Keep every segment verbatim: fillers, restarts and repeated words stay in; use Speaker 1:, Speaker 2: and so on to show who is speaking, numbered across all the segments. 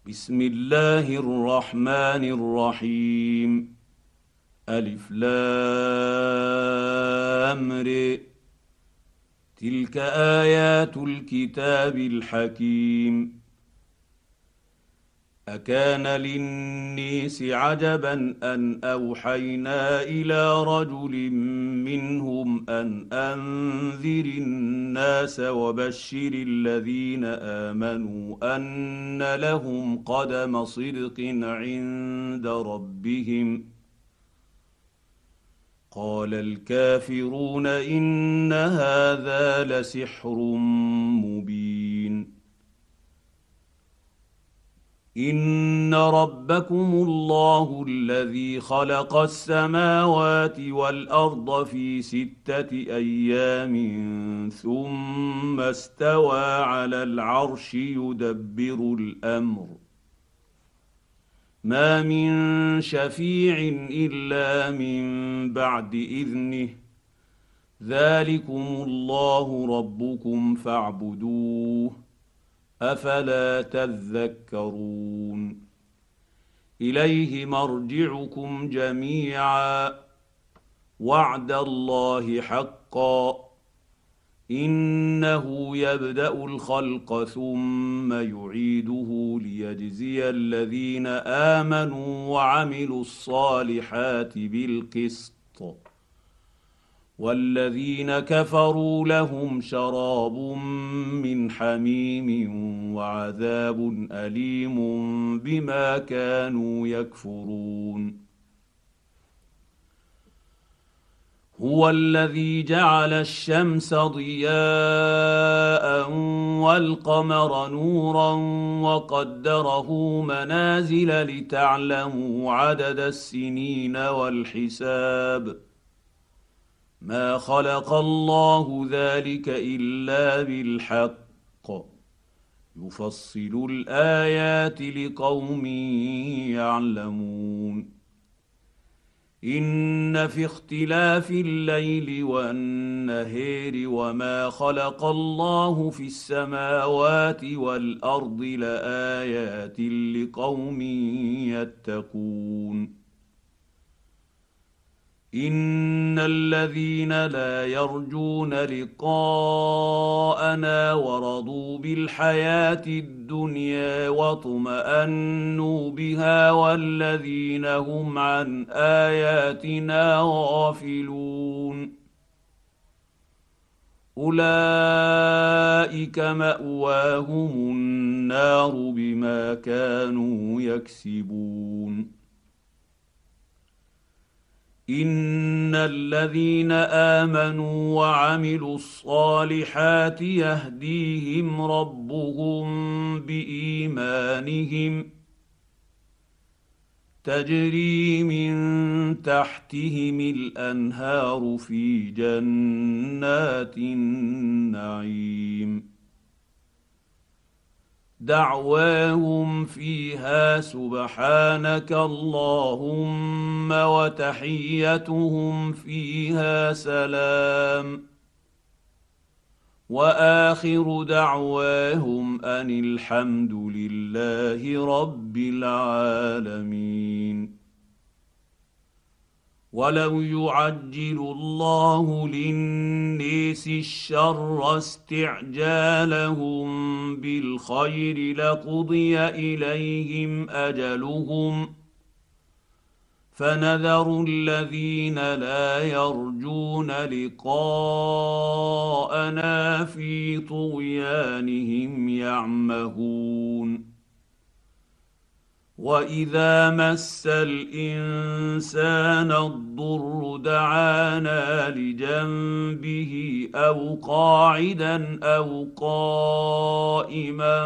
Speaker 1: بسم الله الرحمن الرحيم. ألف لام ر. تلك آيات الكتاب الحكيم. أكان للنيس عجبا أن أوحينا إلى رجل منهم أن أنذر الناس وبشر الذين آمنوا أن لهم قدم صدق عند ربهم. قال الكافرون إن هذا لسحر مبين. إن ربكم الله الذي خلق السماوات والأرض في ستة أيام ثم استوى على العرش يدبر الأمر. ما من شفيع إلا من بعد إذنه. ذلكم الله ربكم فاعبدوه أفلا تذكرون. إليه مرجعكم جميعا وعد الله حقا. إنه يبدأ الخلق ثم يعيده ليجزي الذين آمنوا وعملوا الصالحات بالقسط، والذين كفروا لهم شراب من حميم وعذاب أليم بما كانوا يكفرون. هو الذي جعل الشمس ضياء والقمر نورا وقدره منازل لتعلموا عدد السنين والحساب. ما خلق الله ذلك إلا بالحق يفصل الآيات لقوم يعلمون. إن في اختلاف الليل والنهار وما خلق الله في السماوات والأرض لآيات لقوم يتقون. إن الذين لا يرجون لقاءنا ورضوا بالحياة الدنيا واطمأنوا بها والذين هم عن آياتنا غافلون أولئك مأواهم النار بما كانوا يكسبون. إن الذين آمنوا وعملوا الصالحات يهديهم ربهم بإيمانهم تجري من تحتهم الأنهار في جنات النعيم. دعواهم فيها سبحانك اللهم وتحيتهم فيها سلام. وآخر دعواهم أن الحمد لله رب العالمين. ولو يعجل الله للناس الشر استعجالهم بالخير لقضي إليهم أجلهم فنذر الذين لا يرجون لقاءنا في طغيانهم يعمهون. وإذا مس الإنسان الضر دعانا لجنبه أو قاعدا أو قائما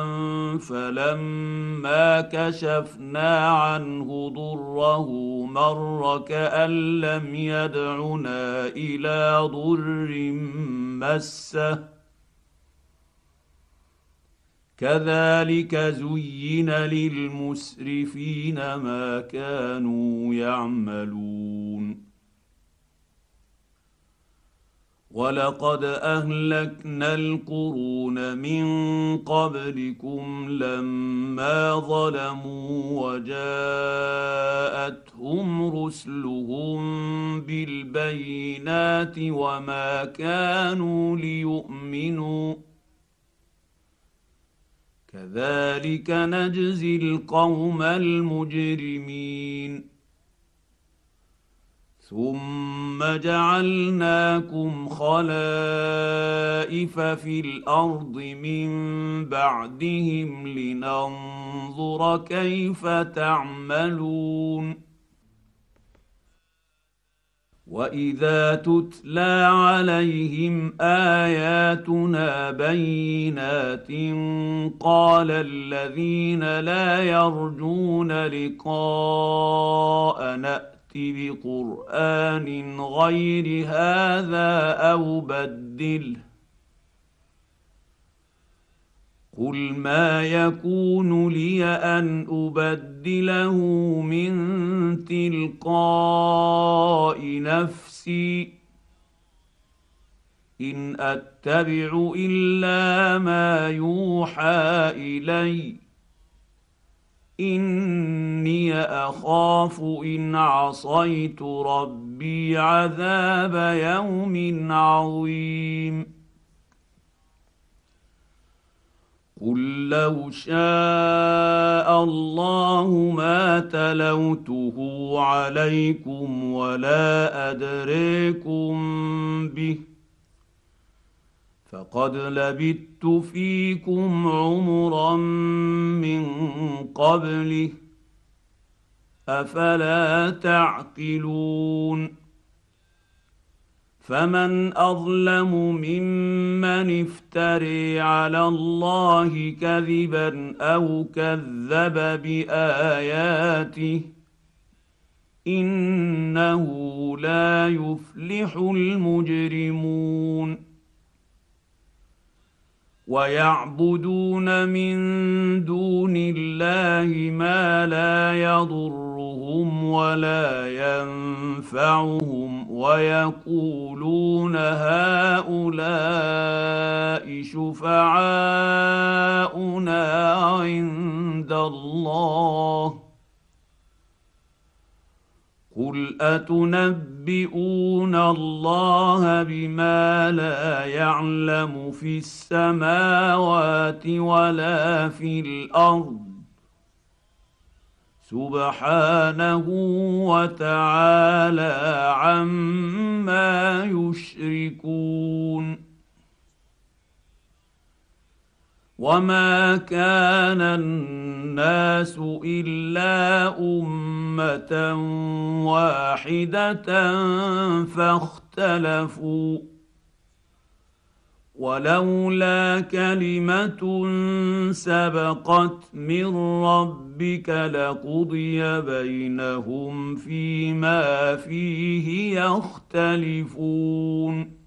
Speaker 1: فلما كشفنا عنه ضره مر كأن لم يدعنا إلى ضر مسه. كذلك زين للمسرفين ما كانوا يعملون. ولقد اهلكنا القرون من قبلكم لما ظلموا وجاءتهم رسلهم بالبينات وما كانوا ليؤمنوا كذلك نجزي القوم المجرمين ثم جعلناكم خلائف في الارض من بعدهم لننظر كيف تعملون واذا تتلى عليهم اياتنا بينات قال الذين لا يرجون لقاءنا بقرآن غير هذا أو بدله قل ما يكون لي أن أبدله من تلقاء نفسي إن أتبع إلا ما يوحى إلي إني أخاف إن عصيت ربي عذاب يوم عظيم قل لو شاء الله ما تلوته عليكم ولا أدريكم به فقد لبثت فيكم عمرا من قبله أفلا تعقلون فمن أظلم ممن افتري على الله كذبا أو كذب بآياته إنه لا يفلح المجرمون ويعبدون من دون الله ما لا يضرهم ولا ينفعهم ويقولون هؤلاء شفعاؤنا عند الله قل أتنبئون الله بما لا يعلم في السماوات ولا في الأرض سبحانه وتعالى عما يشركون وما كان الناس إلا أمة واحدة فاختلفوا ولولا كلمة سبقت من ربك لقضي بينهم فيما فيه يختلفون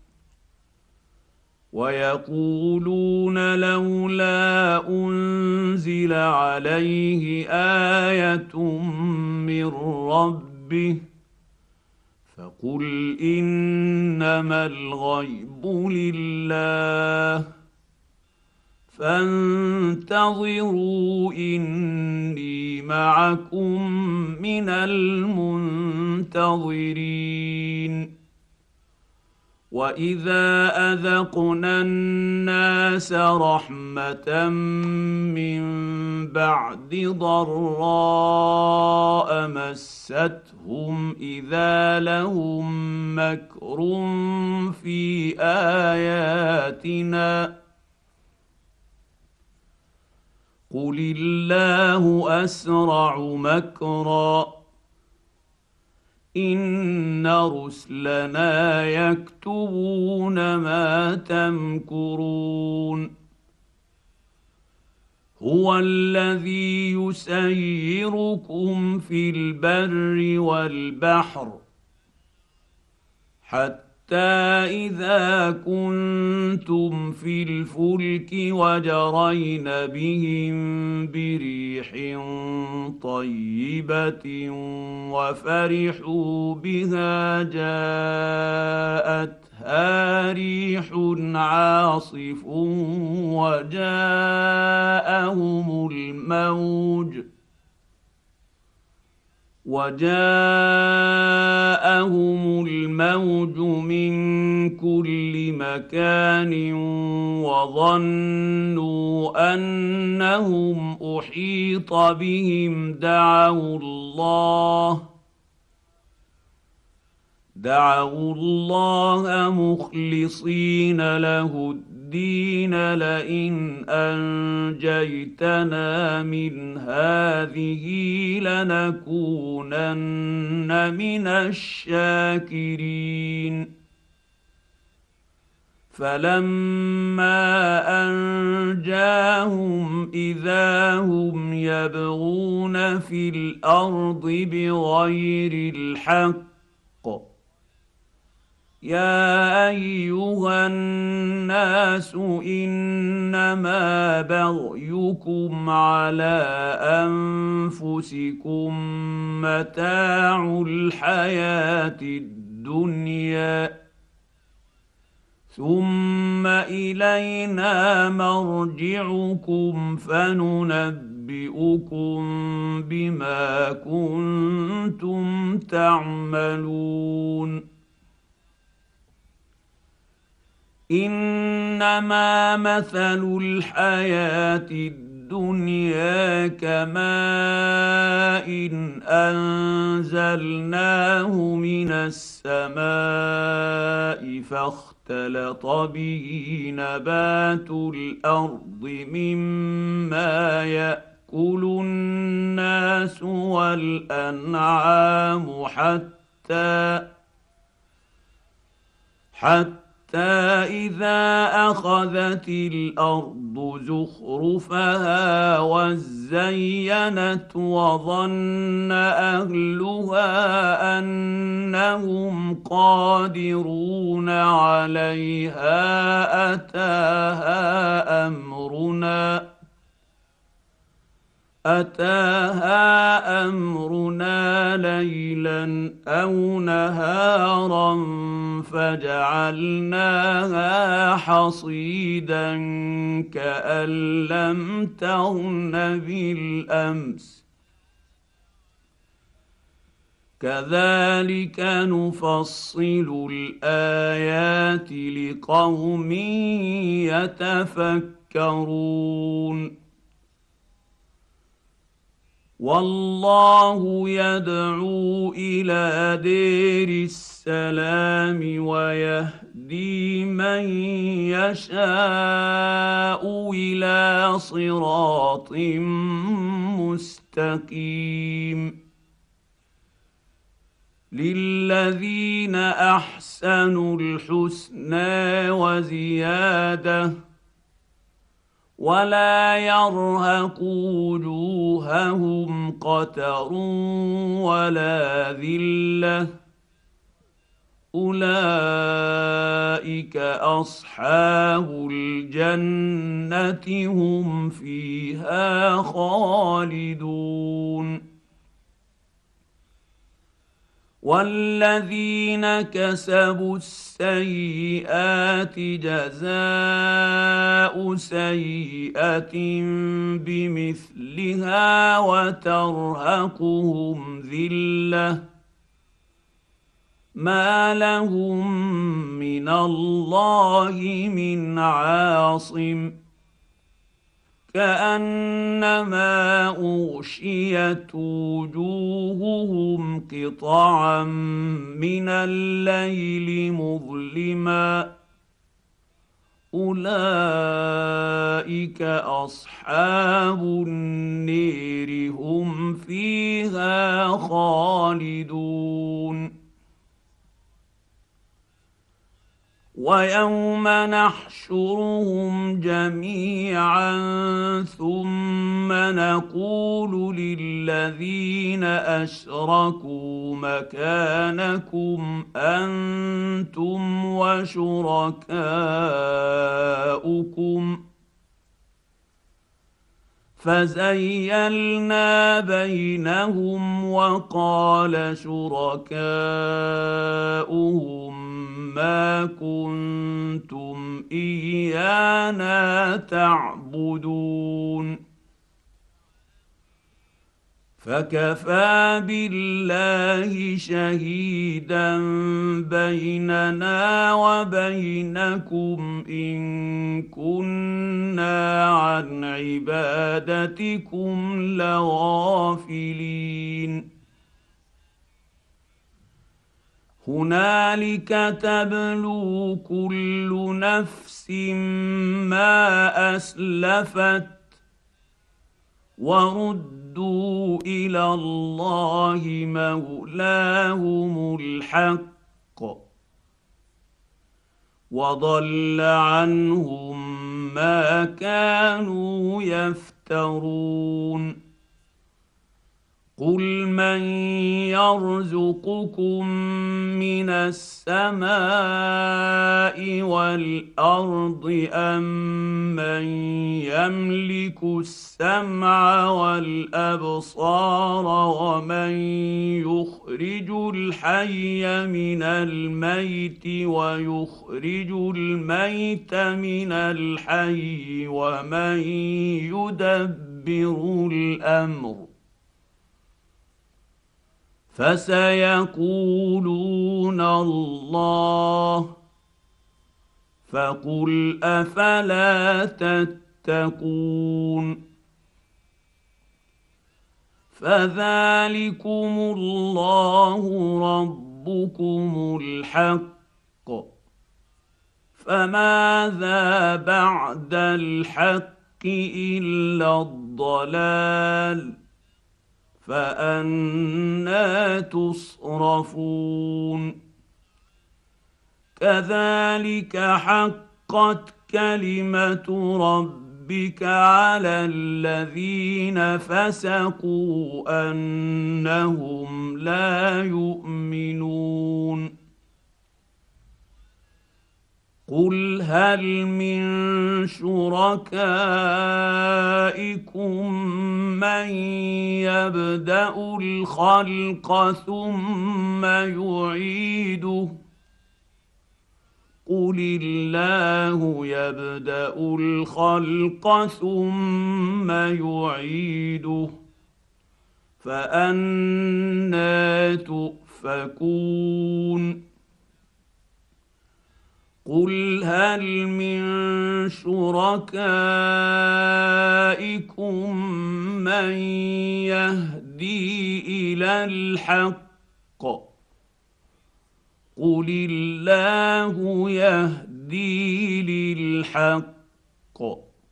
Speaker 1: ويقولون لولا أنزل عليه آية من ربه فقل إنما الغيب لله فانتظروا إني معكم من المنتظرين وإذا أذقنا الناس رحمة من بعد ضراء مستهم إذا لهم مكر في آياتنا قل الله أسرع مكرا إن رسلنا يكتبون ما تمكرون هو الذي يسيركم في البر والبحر حتى إذا كنتم في الفلك وجرين بهم بريح طيبة وفرحوا بها جاءتها ريح عاصف وجاءهم الموج وجاءهم الموج من كل مكان وظنوا أنهم أحيط بهم دعوا الله دعوا الله مخلصين له الدين لئن أنجيتنا من هذه لنكونن من الشاكرين فلما أنجاهم إذا هم يبغون في الأرض بغير الحق يا أيها الناس إنما بغيكم على أنفسكم متاع الحياة الدنيا ثم إلينا مرجعكم فننبئكم بما كنتم تعملون إنما مثل الحياة الدنيا كماء أنزلناه من السماء فاختلط به نبات الأرض مما يأكل الناس والأنعام حتى حتى حتى إذا أخذت الأرض زخرفها وزينت وظن أهلها أنهم قادرون عليها أتاها أمرنا أتاها أمرنا ليلا أو نهارا فجعلناها حصيدا كأن لم تغن بالأمس كذلك نفصل الآيات لقوم يتفكرون والله يدعو إلى دير السلام ويهدي من يشاء إلى صراط مستقيم للذين أحسنوا الحسنى وزيادة ولا يرهق وجوههم قتر ولا ذلة أولئك أصحاب الجنة هم فيها خالدون والذين كسبوا السيئات جزاء سيئة بمثلها وترهقهم ذلة ما لهم من الله من عاصم كأنما أغشيت وجوههم قطعا من الليل مظلما أولئك أصحاب النير هم فيها خالدون ويوم نحشرهم جميعا ثم نقول للذين أشركوا مكانكم أنتم وشركاؤكم فزيلنا بينهم وقال شركاؤهم ما كنتم إيانا تعبدون فكفى بالله شهيدا بيننا وبينكم إن كنا عن عبادتكم لغافلين هنالك تبلو كل نفس ما أسلفت وردوا إلى الله مولاهم الحق وضل عنهم ما كانوا يفترون قل من يرزقكم من السماء والأرض أم من يملك السمع والأبصار ومن يخرج الحي من الميت ويخرج الميت من الحي ومن يدبر الأمر فسيقولون الله فقل أفلا تتقون فذلكم الله ربكم الحق فماذا بعد الحق إلا الضلال فأنى تصرفون كذلك حقت كلمة ربك على الذين فسقوا أنهم لا يؤمنون قل هل من شركائكم من يبدأ الخلق ثم يعيده قل الله يبدأ الخلق ثم يعيده فأنى تؤفكون قل هل من شركائكم من يهدي إلى الحق قل الله يهدي للحق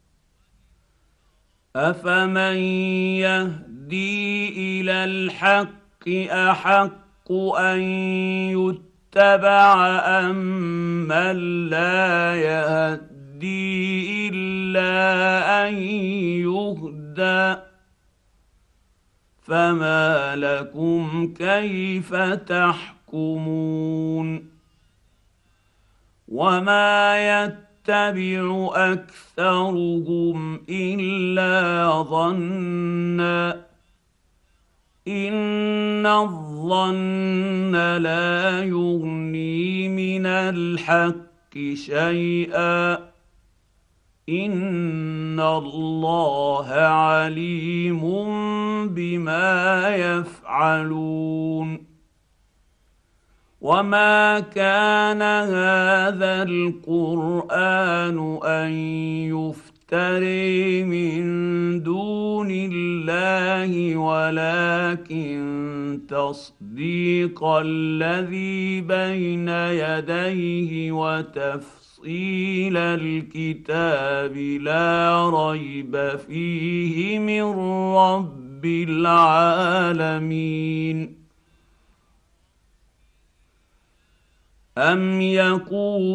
Speaker 1: أفمن يهدي إلى الحق أحق أن يتبع اتبع أمن لا يهدي إلا أن يهدى فما لكم كيف تحكمون وما يتبع أكثرهم إلا ظنًّا إن الظن لا يغني من الحق شيئا إن الله عليم بما يفعلون وما كان هذا القرآن أن يفتري من دون الله ولكن تصديق الذي بين يديه وتفصيل الكتاب لا ريب فيه من رب العالمين أم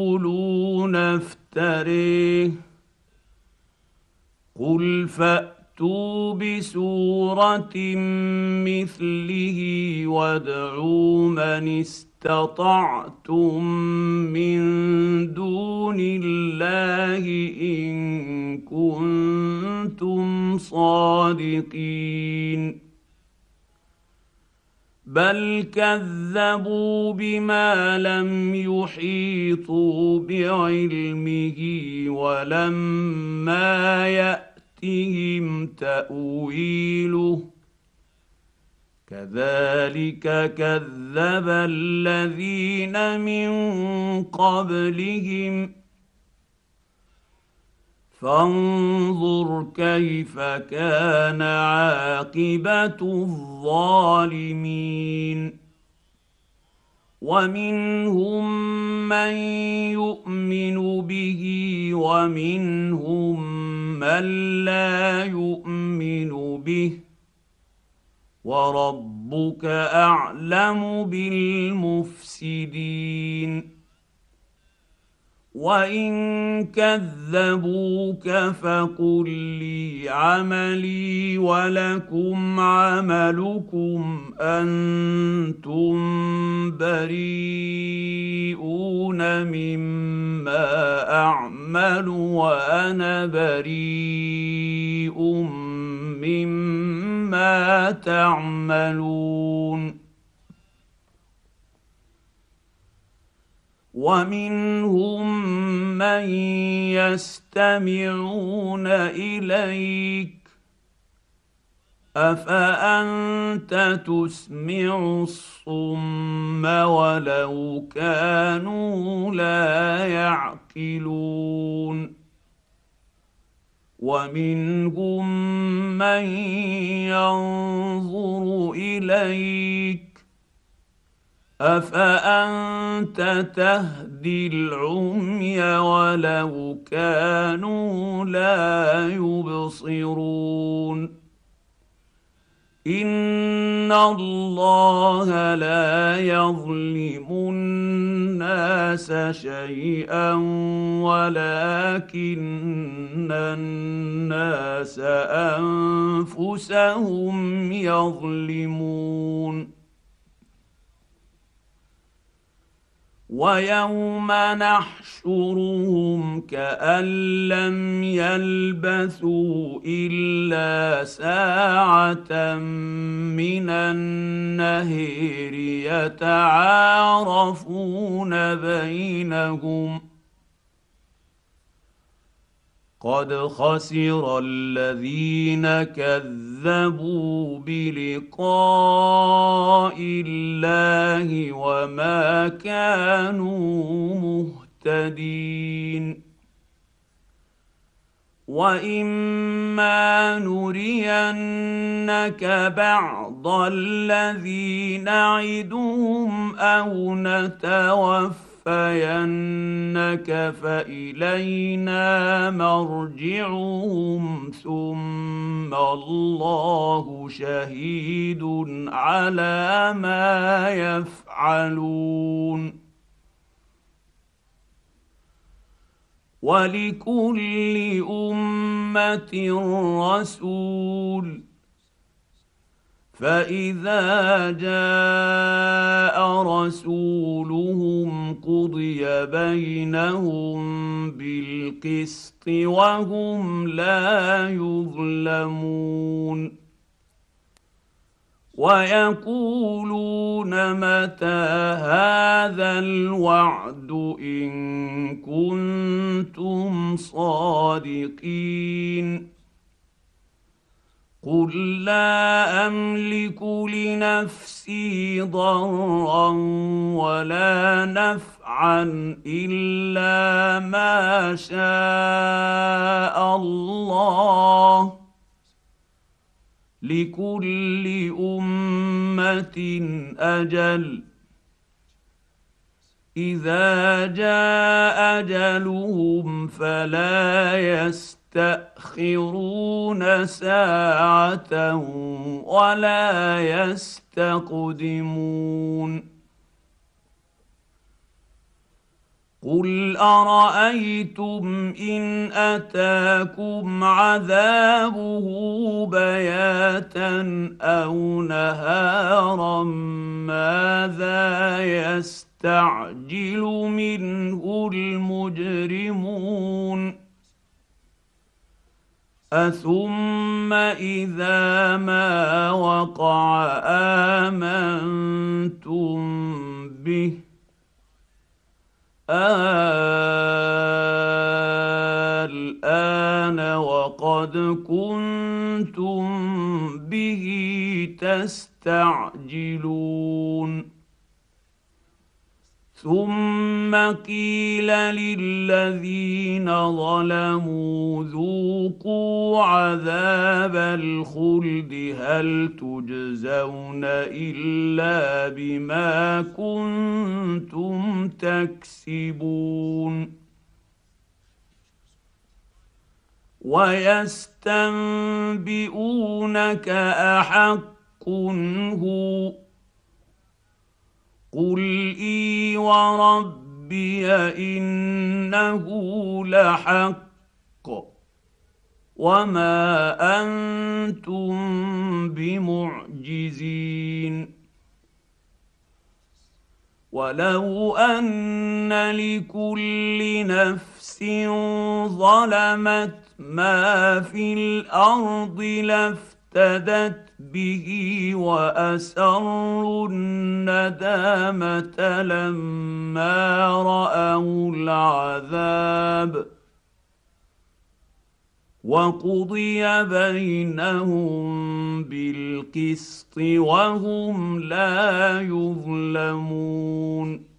Speaker 1: يقولون افتريه قل فأتوا فاتوا بسوره مثله وادعوا من استطعتم من دون الله ان كنتم صادقين بل كذبوا بما لم يحيطوا بعلمه ولما ياتهم تاويله كذلك كذب الذين من قبلهم فانظر كيف كان عاقبه الظالمين ومنهم من يؤمن به ومنهم من لا يؤمن به وربك اعلم بالمفسدين وان كذبوك فقل لي عملي ولكم عملكم انتم بريئون مما اعمل وانا بريء مما تعملون ومنهم من يستمعون اليك افانت تسمع الصم ولو كانوا لا يعقلون ومنهم من ينظر اليك افانت تهدي العمي ولو كانوا لا يبصرون ان الله لا يظلم الناس شيئا ولكن الناس انفسهم يظلمون ويوم نحشرهم كأن لم يلبثوا إلا ساعة من النهير يتعارفون بينهم قد خسر الذين كذبوا بلقاء الله وما كانوا مهتدين واما نرينك بعض الذي نعدهم او نتوفى فينك فإلينا مرجعهم ثم الله شهيد على ما يفعلون ولكل أمة رسول فإذا جاء رسولهم قضي بينهم بالقسط وهم لا يظلمون ويقولون متى هذا الوعد إن كنتم صادقين قل لا أملك لنفسي ضرا ولا نفعا إلا ما شاء الله لكل أمة أجل إذا جاء أجلهم فلا يستأخرون ساعة ولا يستقدمون قل ارايتم ان اتاكم عذابه بياتا او نهارا ماذا يستعجل منه المجرمون اثم اذا ما وقع امنتم به الآن وقد كنتم به تستعجلون ثم قيل للذين ظلموا ذوقوا عذاب الخلد هل تجزون إلا بما كنتم تكسبون ويستنبئونك أحق هو قل اي وربي انه لحق وما انتم بمعجزين ولو ان لكل نفس ظلمت ما في الارض لافتدت به واسروا الندامه لما راوا العذاب وقضي بينهم بالقسط وهم لا يظلمون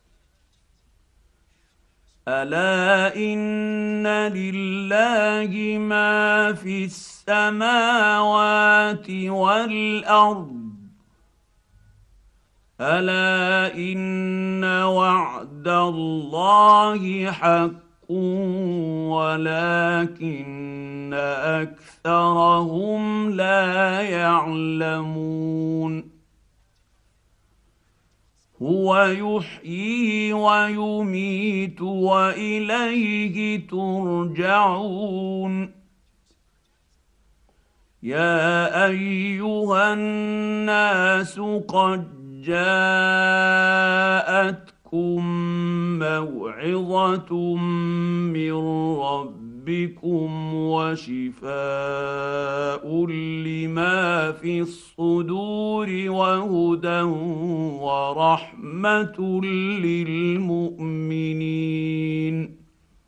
Speaker 1: الا ان لله ما في السماوات والارض الا ان وعد الله حق ولكن اكثرهم لا يعلمون هو يحيي ويميت واليه ترجعون يا ايها الناس قد جاءتكم موعظه من ربكم وشفاء لما في الصدور وهدى ورحمه للمؤمنين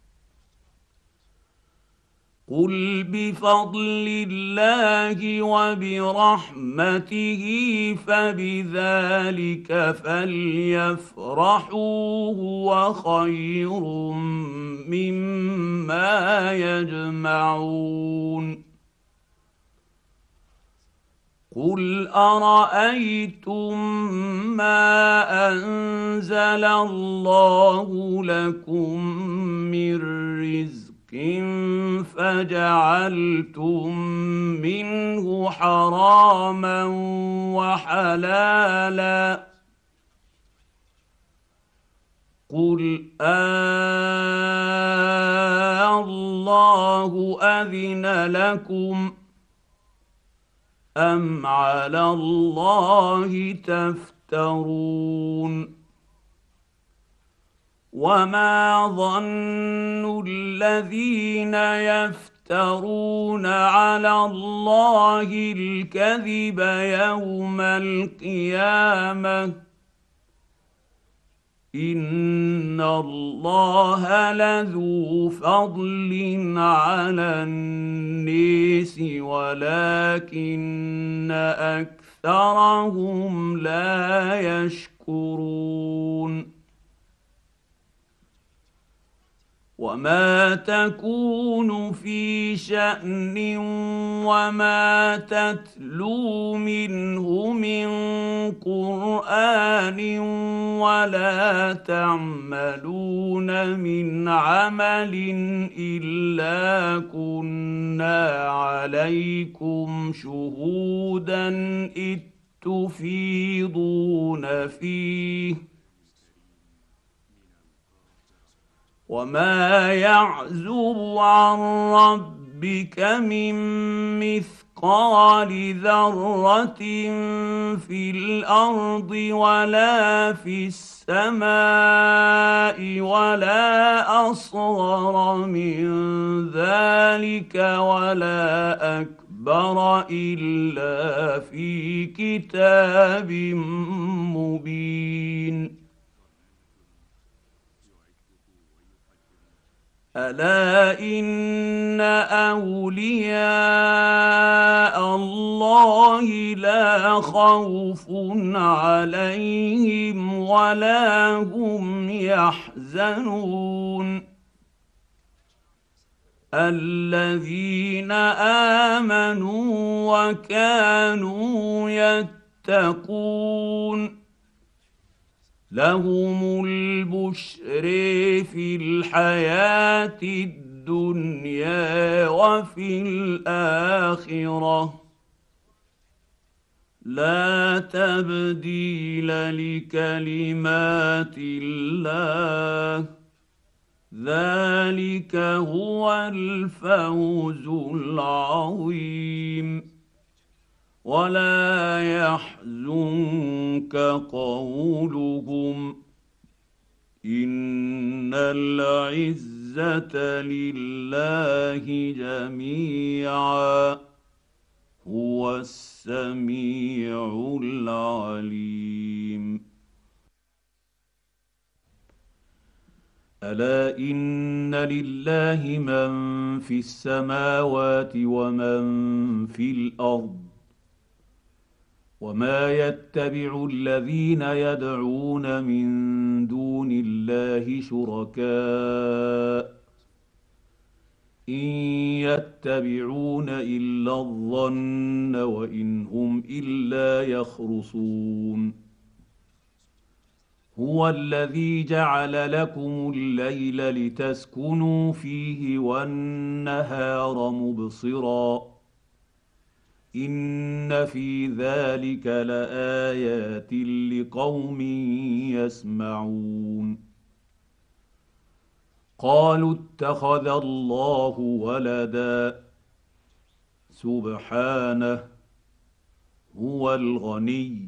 Speaker 1: قل بفضل الله وبرحمته فبذلك فليفرحوا هو خير مما يجمعون قل ارايتم ما انزل الله لكم من رزق فجعلتم منه حراما وحلالا قل آه الله أذن لكم أم على الله تفترون وما ظن الذين يفترون على الله الكذب يوم القيامة إن الله لذو فضل على الناس ولكن أكثرهم لا يشكرون وما تكون في شأن وما تتلو منه من قرآن ولا تعملون من عمل إلا كنا عليكم شهودا إذ تفيضون فيه وما يعزب عن ربك من مثقال ذره في الارض ولا في السماء ولا اصغر من ذلك ولا اكبر الا في كتاب مبين. الا ان اولياء الله لا خوف عليهم ولا هم يحزنون الذين امنوا وكانوا يتقون لهم البشر في الحياه الدنيا وفي الاخره لا تبديل لكلمات الله ذلك هو الفوز العظيم. ولا يحزنك قولهم ان العزه لله جميعا هو السميع العليم. الا ان لله من في السماوات ومن في الارض وما يتبع الذين يدعون من دون الله شركاء ان يتبعون الا الظن وان هم الا يخرصون. هو الذي جعل لكم الليل لتسكنوا فيه والنهار مبصرا ان في ذلك لايات لقوم يسمعون. قالوا اتخذ الله ولدا سبحانه هو الغني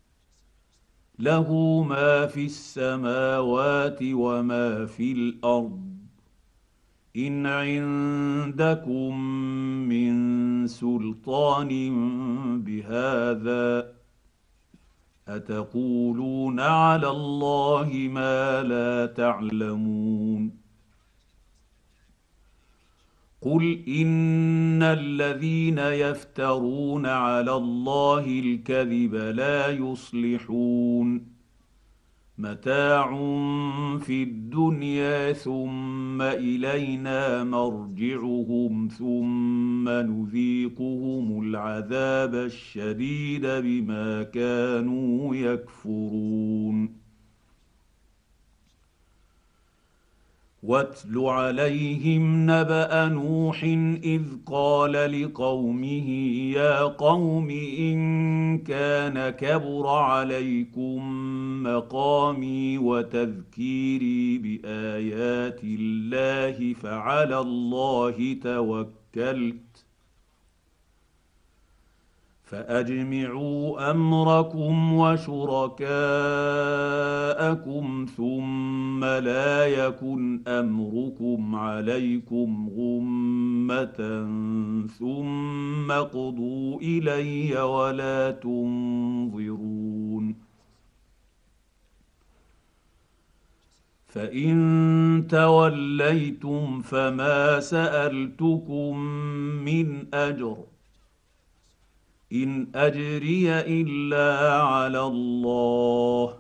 Speaker 1: له ما في السماوات وما في الارض ان عندكم من سلطان بهذا اتقولون على الله ما لا تعلمون. قل ان الذين يفترون على الله الكذب لا يصلحون متاع في الدنيا ثم الينا مرجعهم ثم نذيقهم العذاب الشديد بما كانوا يكفرون. واتل عليهم نبأ نوح إذ قال لقومه يا قوم إن كان كبر عليكم مقامي وتذكيري بآيات الله فعلى الله توكلت فاجمعوا امركم وشركاءكم ثم لا يكن امركم عليكم غمه ثم اقضوا الي ولا تنظرون. فان توليتم فما سالتكم من اجر ان اجري الا على الله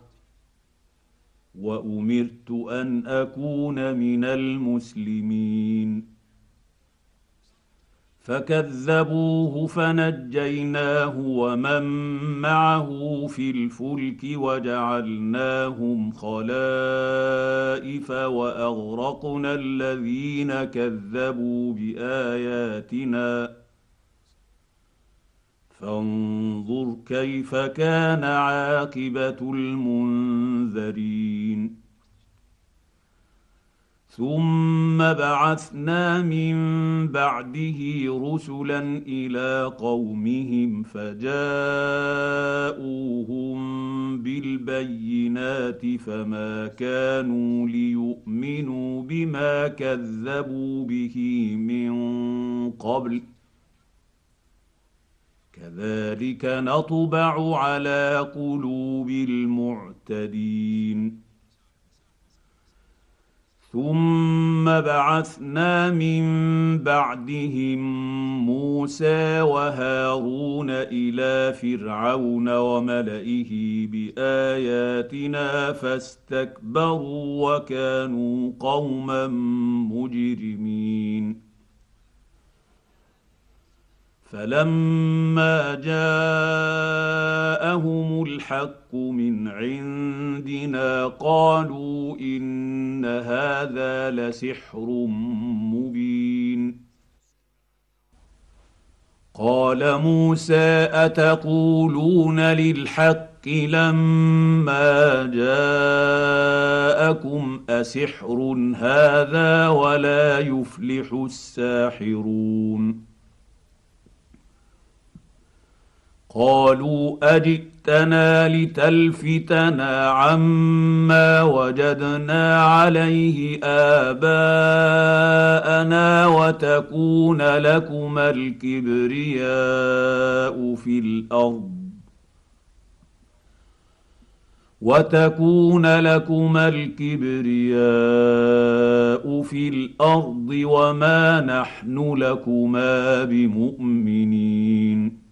Speaker 1: وامرت ان اكون من المسلمين. فكذبوه فنجيناه ومن معه في الفلك وجعلناهم خلائف واغرقنا الذين كذبوا باياتنا فانظر كيف كان عاقبه المنذرين. ثم بعثنا من بعده رسلا الى قومهم فجاءوهم بالبينات فما كانوا ليؤمنوا بما كذبوا به من قبل كذلك نطبع على قلوب المعتدين. ثم بعثنا من بعدهم موسى وهارون الى فرعون وملئه باياتنا فاستكبروا وكانوا قوما مجرمين. فلما جاءهم الحق من عندنا قالوا ان هذا لسحر مبين. قال موسى اتقولون للحق لما جاءكم اسحر هذا ولا يفلح الساحرون. قالوا اجئتنا لتلفتنا عما وجدنا عليه آباءنا وتكون لكما الكبرياء في الأرض وتكون لكما الكبرياء في الأرض وما نحن لكما بمؤمنين.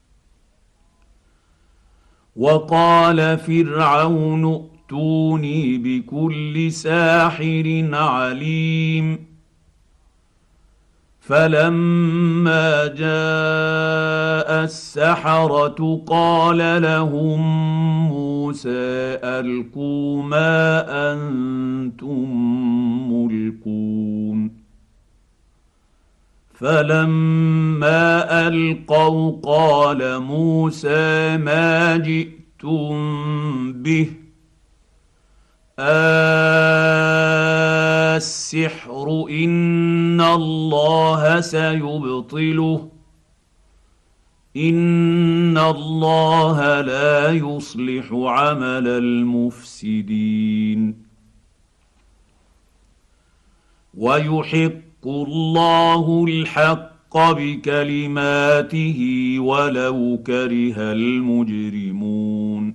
Speaker 1: وقال فرعون ائتوني بكل ساحر عليم. فلما جاء السحرة قال لهم موسى ألقوا ما أنتم ملقون. فلما ألقوا قال موسى ما جئتم به السحر إن الله سيبطله إن الله لا يصلح عمل المفسدين ويحق الله الحق بكلماته ولو كره المجرمون.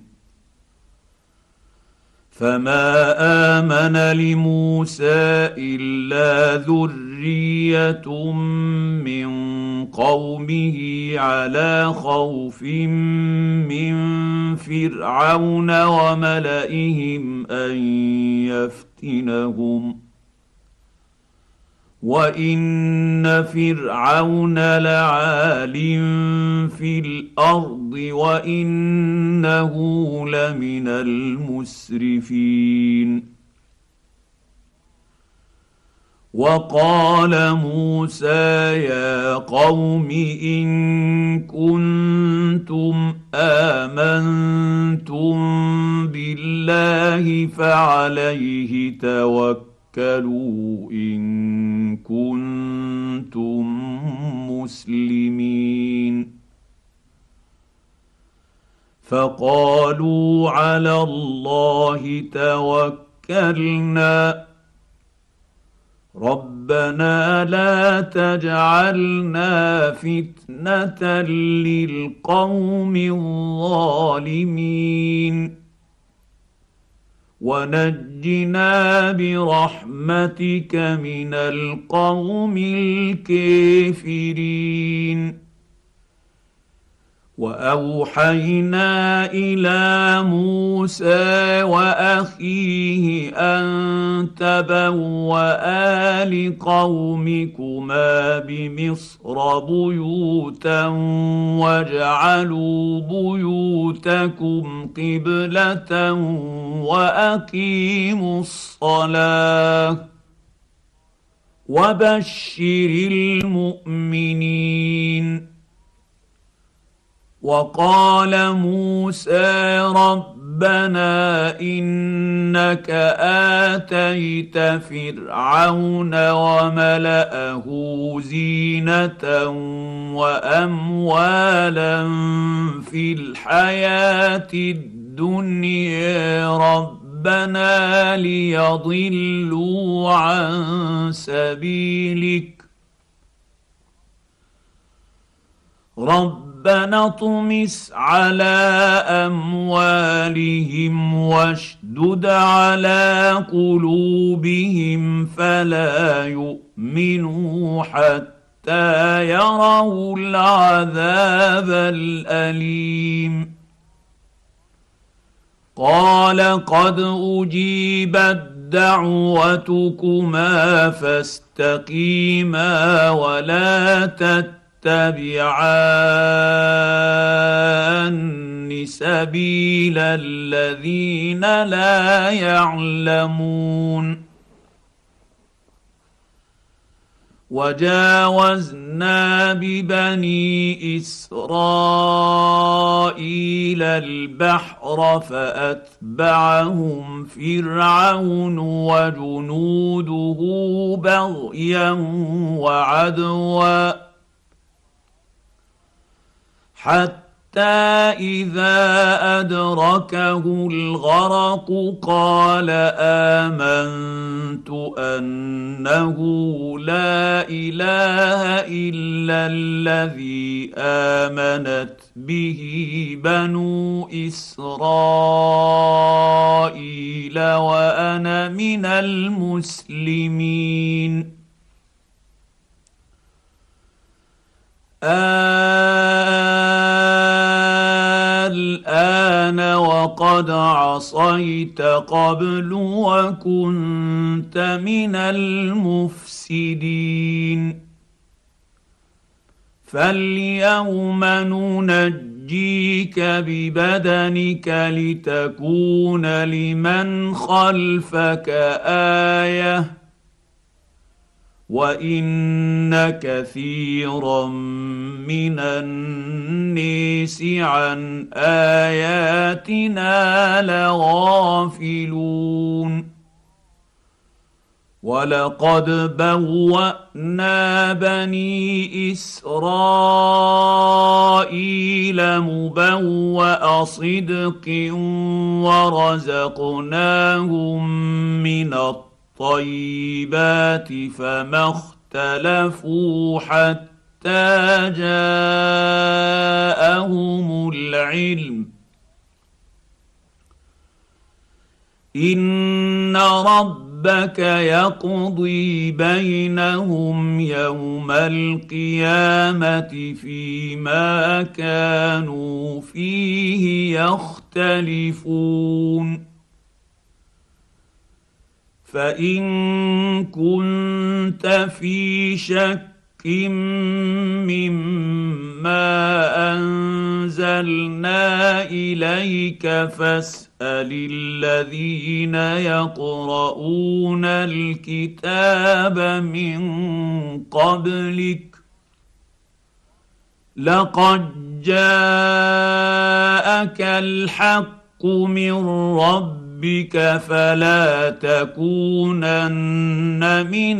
Speaker 1: فما آمن لموسى إلا ذرية من قومه على خوف من فرعون وملئهم أن يفتنهم وإن فرعون لعال في الأرض وإنه لمن المسرفين. وقال موسى يا قوم إن كنتم آمنتم بالله فعليه توكلوا إن كنتم مسلمين. فقالوا على الله توكلنا ربنا لا تجعلنا فتنة للقوم الظالمين ونجنا برحمتك من القوم الكافرين. وأوحينا إلى موسى وأخيه أن تبوأ لقومكما بمصر بيوتا واجعلوا بيوتكم قبلة وأقيموا الصلاة وبشر المؤمنين. وقال موسى ربنا ربنا إنك آتيت فرعون وملأه زينة وأموالا في الحياة الدنيا ربنا ليضلوا عن سبيلك ربنا اطمس على أموالهم واشدد على قلوبهم فلا يؤمنوا حتى يروا العذاب الأليم قال قد أجيبت دعوتكما فاستقيما ولا تتبعوا تتبعان سبيل الذين لا يعلمون وجاوزنا ببني إسرائيل البحر فأتبعهم فرعون وجنوده بغيا وعدوا حتى إذا أدركه الغرق قال آمنت أنه لا إله إلا الذي آمنت به بنو إسرائيل وأنا من المسلمين الآن وقد عصيت قبل وكنت من المفسدين فاليوم ننجيك ببدنك لتكون لمن خلفك آية وإن كثيرا من الناس عن آياتنا لغافلون ولقد بوأنا بني إسرائيل مبوأ صدق ورزقناهم من الطيبات الطيبات فما اختلفوا حتى جاءهم العلم إن ربك يقضي بينهم يوم القيامة فيما كانوا فيه يختلفون فإن كنت في شك مما أنزلنا إليك فاسأل الذين يقرؤون الكتاب من قبلك لقد جاءك الحق من ربك بك فلا تكونن من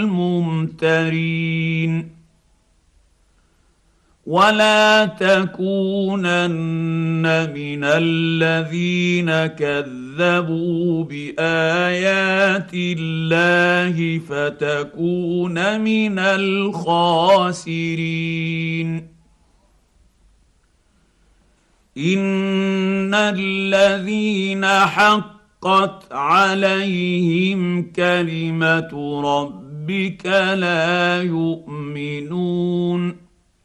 Speaker 1: الممترين ولا تكونن من الذين كذبوا بآيات الله فتكون من الخاسرين إن الذين حقت عليهم كلمة ربك لا يؤمنون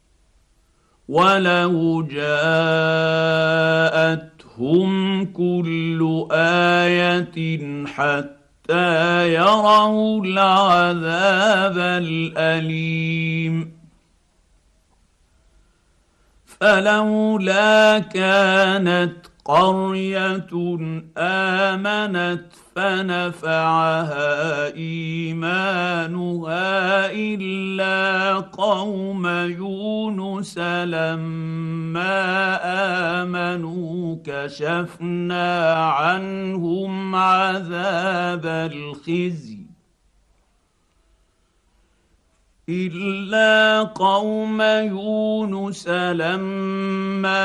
Speaker 1: ولو جاءتهم كل آية حتى يروا العذاب الأليم فلولا كانت قريه امنت فنفعها ايمانها الا قوم يونس لما امنوا كشفنا عنهم عذاب الخزي إلا قوم يونس لما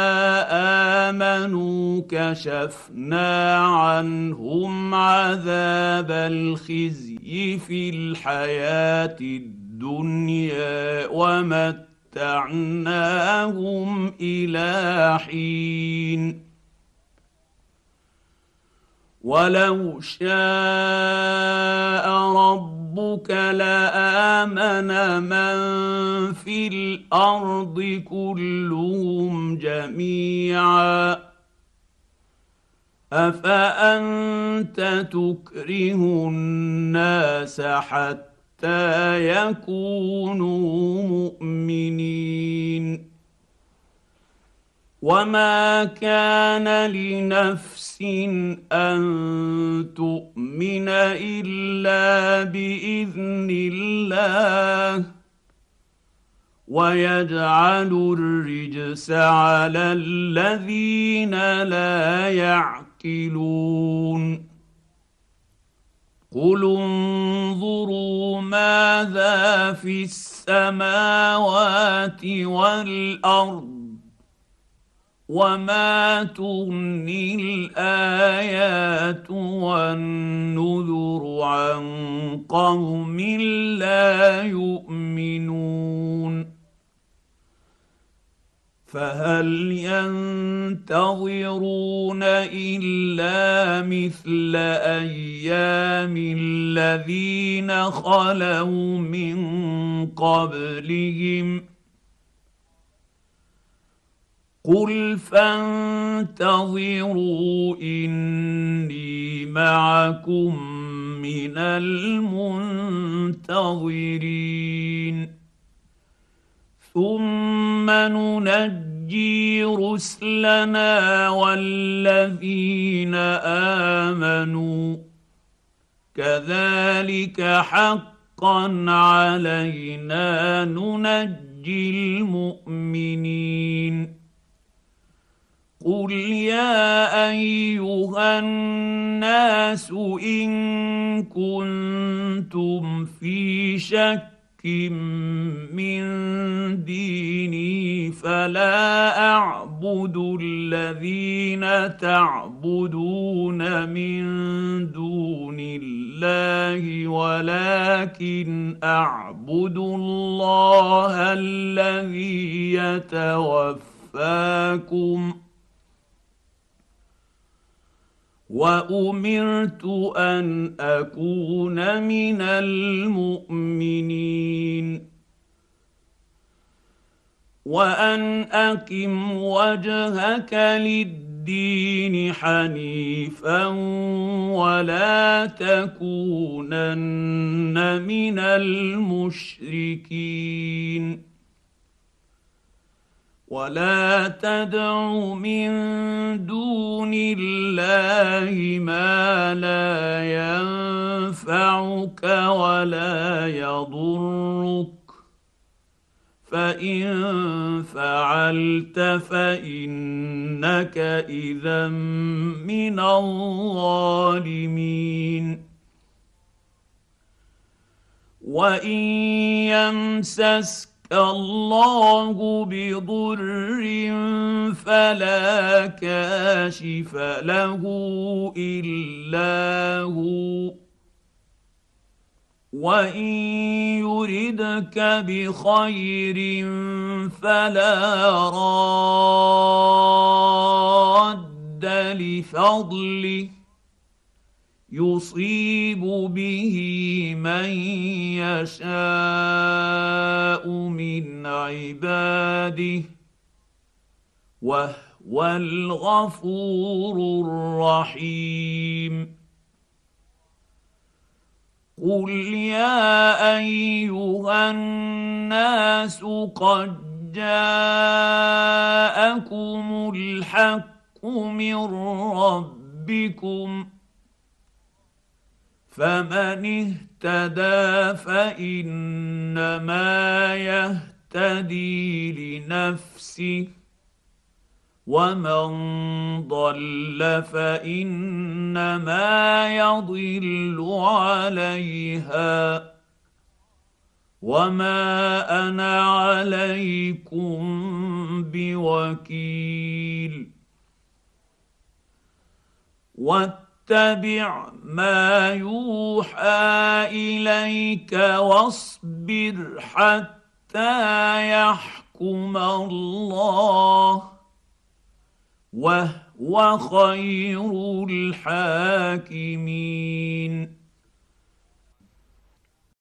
Speaker 1: آمنوا كشفنا عنهم عذاب الخزي في الحياة الدنيا ومتعناهم إلى حين ولو شاء ربك لآمن من في الأرض كلهم جميعا أفأنت تكره الناس حتى يكونوا مؤمنين وما كان لنفس أن تؤمن إلا بإذن الله ويجعل الرجس على الذين لا يعقلون قل انظروا ماذا في السماوات والأرض وما تغني الآيات والنذر عن قوم لا يؤمنون فهل ينتظرون إلا مثل أيام الذين خلوا من قبلهم قل فانتظروا إني معكم من المنتظرين ثم ننجي رسلنا والذين آمنوا كذلك حقا علينا ننجي المؤمنين قل يا أيها الناس إن كنتم في شك من ديني فلا أعبد الذين تعبدون من دون الله ولكن أعبد الله الذي يتوفاكم وأمرت أن أكون من المؤمنين وأن أقم وجهك للدين حنيفا ولا تكونن من المشركين ولا تدع من دون الله ما لا ينفعك ولا يضرك فإن فعلت فإنك إذا من الظالمين وإن يمسسك الله بضر فلا كاشف له إلا هو وإن يردك بخير فلا راد لفضله يصيب به من يشاء من عباده وهو الغفور الرحيم قل يا أيها الناس قد جاءكم الحق من ربكم فمن اهتدى فانما يهتدي لنفسه ومن ضل فانما يضل عليها وما انا عليكم بوكيل واتبع ما يوحى اليك واصبر حتى يحكم الله وهو خير الحاكمين